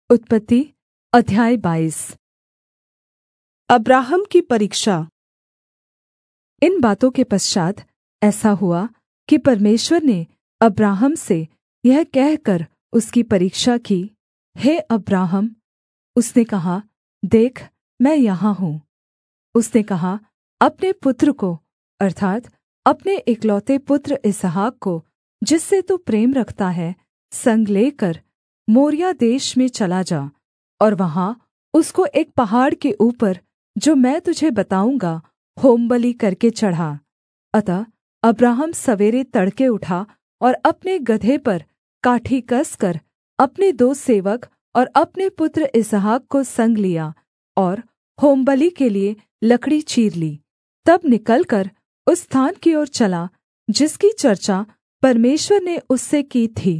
उत्पत्ति अध्याय 22। अब्राहम की परीक्षा। इन बातों के पश्चात् ऐसा हुआ कि परमेश्वर ने अब्राहम से यह कहकर उसकी परीक्षा की, हे अब्राहम। उसने कहा, देख, मैं यहाँ हूँ। उसने कहा, अपने पुत्र को अर्थात् अपने इकलौते पुत्र इसहाक को, जिससे तू प्रेम रखता है, संग लेकर मोरिया देश में चला जा और वहाँ उसको एक पहाड़ के ऊपर, जो मैं तुझे बताऊँगा, होमबलि करके चढ़ा। अतः अब्राहम सवेरे तड़के उठा और अपने गदहे पर काठी कसकर अपने 2 सेवक और अपने पुत्र इसहाक को संग लिया और होमबलि के लिये लकड़ी चीर ली। तब निकलकर उस स्थान की ओर चला जिसकी चर्चा परमेश्वर ने उससे की थी।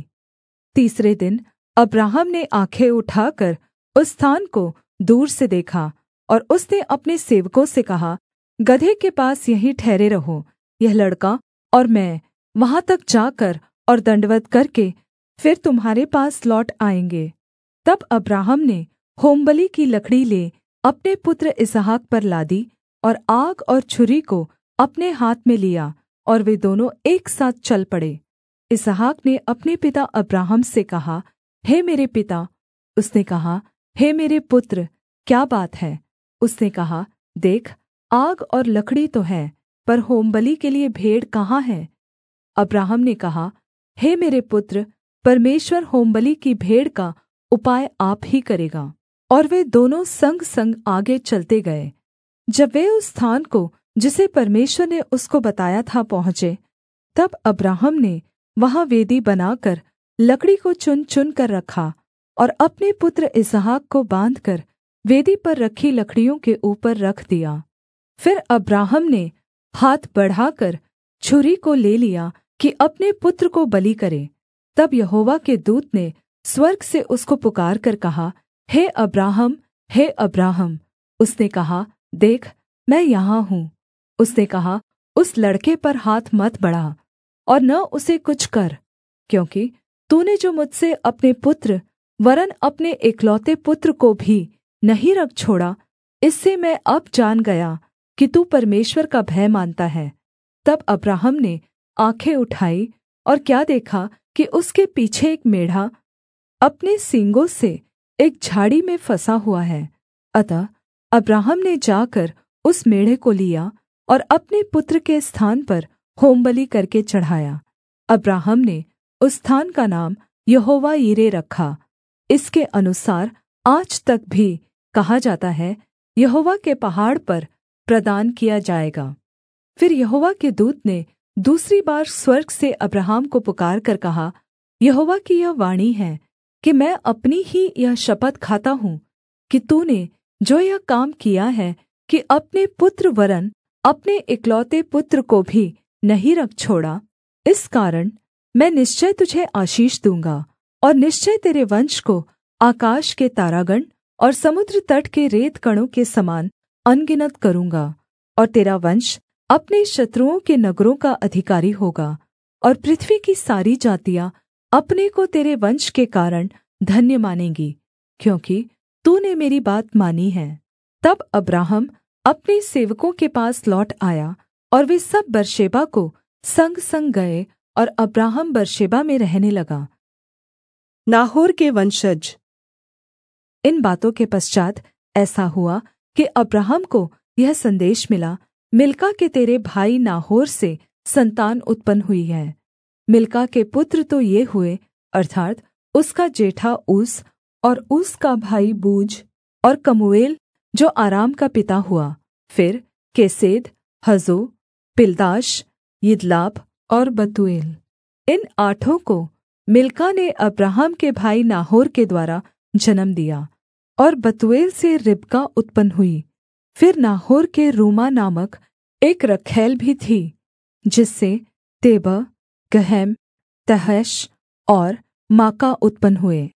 तीसरे दिन अब्राहम ने आँखें उठाकर उस स्थान को दूर से देखा और उसने अपने सेवकों से कहा, गदहे के पास यहीं ठहरे रहो, यह लड़का और मैं वहाँ तक जाकर और दण्डवत् करके फिर तुम्हारे पास लौट आएँगे। तब अब्राहम ने होमबलि की लकड़ी ले अपने पुत्र इसहाक पर लादी और आग और छुरी को अपने हाथ में लिया और वे दोनों एक साथ चल पड़े। इसहाक ने अपने पिता अब्राहम से कहा, हे मेरे पिता। उसने कहा, हे मेरे पुत्र, क्या बात है? उसने कहा, देख, आग और लकड़ी तो है, पर होमबलि के लिये भेड़ कहाँ है? अब्राहम ने कहा, हे मेरे पुत्र, परमेश्वर होमबलि की भेड़ का उपाय आप ही करेगा। और वे दोनों संग-संग आगे चलते गए। जब वे उस स्थान को जिसे परमेश्वर ने उसको बताया था पहुँचे, तब अब्राहम ने वहाँ वेदी बनाकर लकड़ी को चुन कर रखा और अपने पुत्र इसहाक को बाँधकर वेदी पर रखी लकड़ियों के ऊपर रख दिया। फिर अब्राहम ने हाथ बढ़ाकर छुरी को ले लिया कि अपने पुत्र को बलि करे। तब यहोवा के दूत ने स्वर्ग से उसको पुकारकर कहा, हे अब्राहम, हे अब्राहम। उसने कहा, देख, मैं यहाँ हूँ। उसने कहा, उस लड़के पर हाथ मत बढ़ा और न उसे कुछ कर, क्योंकि तूने जो मुझसे अपने पुत्र वरन् अपने एकलौते पुत्र को भी नहीं रख छोड़ा, इससे मैं अब जान गया कि तू परमेश्वर का भय मानता है। तब अब्राहम ने आँखें उठाई और क्या देखा कि उसके पीछे एक मेढ़ा अपने सींगों से एक झाड़ी में फँसा हुआ है। अतः अब्राहम ने जाकर उस मेढ़े को लिया और अपने पुत्र के स्थान पर होमबलि करके चढ़ाया। अब्राहम ने उस स्थान का नाम यहोवा यिरे रखा। इसके अनुसार आज तक भी कहा जाता है, यहोवा के पहाड़ पर प्रदान किया जाएगा। फिर यहोवा के दूत ने दूसरी बार स्वर्ग से अब्राहम को पुकारकर कहा, यहोवा की यह वाणी है कि मैं अपनी ही यह शपथ खाता हूँ कि तूने जो यह काम किया है कि अपने पुत्र वरन् अपने इकलौते पुत्र को भी नहीं रख छोड़ा, इस कारण मैं निश्चय तुझे आशीष दूँगा और निश्चय तेरे वंश को आकाश के तारागण और समुद्र तट के रेतकणों के समान अनगिनत करूँगा। और तेरा वंश अपने शत्रुओं के नगरों का अधिकारी होगा और पृथ्वी की सारी जातियाँ अपने को तेरे वंश के कारण धन्य मानेंगी, क्योंकि तूने मेरी बात मानी है। तब अब्राहम अपने सेवकों के पास लौट आया और वे सब बर्शेबा को संग-संग गए और अब्राहम बर्शेबा में रहने लगा। नाहोर के वंशज। इन बातों के पश्चात् ऐसा हुआ कि अब्राहम को यह संदेश मिला, मिल्का के तेरे भाई नाहोर से संतान उत्पन्न हुई है। मिल्का के पुत्र तो ये हुए, अर्थात् उसका जेठा ऊस और ऊस का भाई बूज और कमूएल जो आराम का पिता हुआ। फिर केसेद, हजो, पिल्दाश, यिदलाप और बतूएल। इन 8 को मिल्का ने अब्राहम के भाई नाहोर के द्वारा जन्म दिया। और बतूएल से रिबका उत्पन्न हुई। फिर नाहोर के रूमा नामक एक रखैल भी थी, जिससे तेबह, गहम, तहश और माका उत्पन्न हुए।